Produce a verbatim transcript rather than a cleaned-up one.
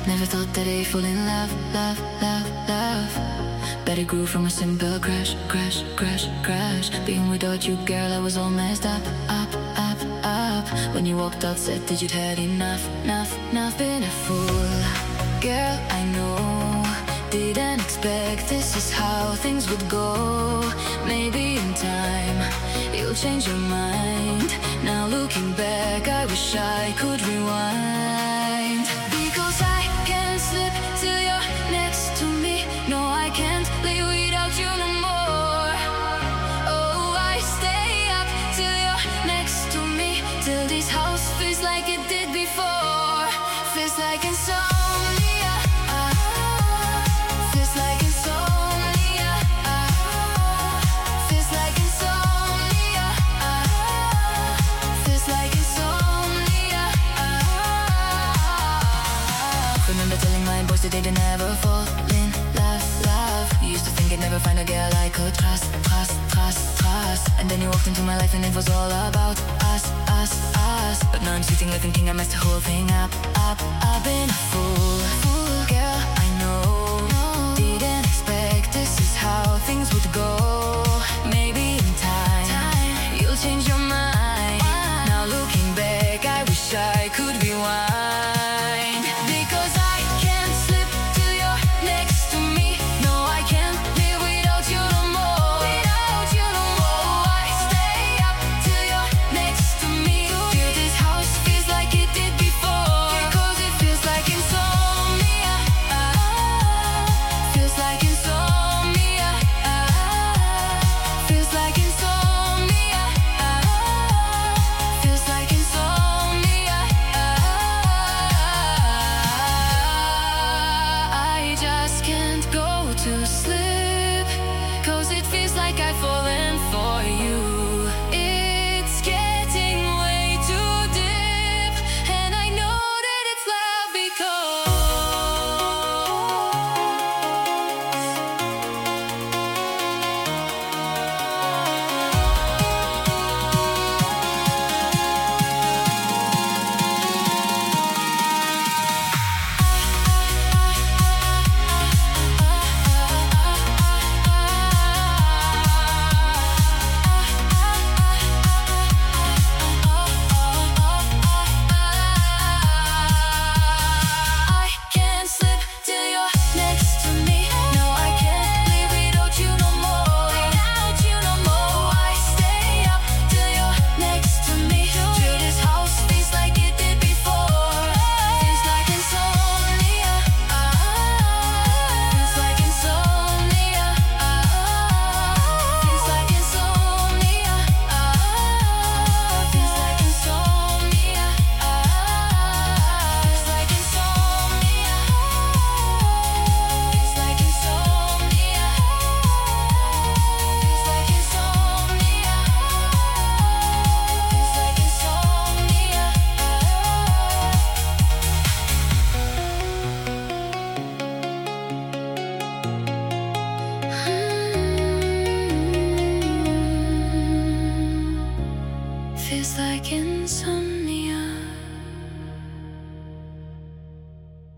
Never thought that I'd fall in love, love, love, love. But it grew from a simple crash, crash, crash, crash. Being without you, girl, I was all messed up, up, up, up. When you walked out, said that you'd had enough, enough, enough. Been a fool, girl, I know. Didn't expect this is how things would go. Maybe in time, you'll change your mind. Now looking back, I wish I could rewind. Because I can't slip till you're next to me. No, I can't live without you no more. Oh, I stay up till you're next to me, till this house feels like it did before. Feels like insomnia, ah. Feels like insomnia, ah. Feels like insomnia, ah. Feels like insomnia, ah. Remember telling my boys that they'd never fall in love, love. You used to think I'd never find a girl I could trust, trust, trust, trust. And then you walked into my life and it was all about us, us, us. But now I'm sitting here thinking I messed the whole thing up, up. I've been a fool, fool, girl, I know. Didn't expect this is how things would go. Maybe in time, you'll change your mind. Now looking back, I wish I could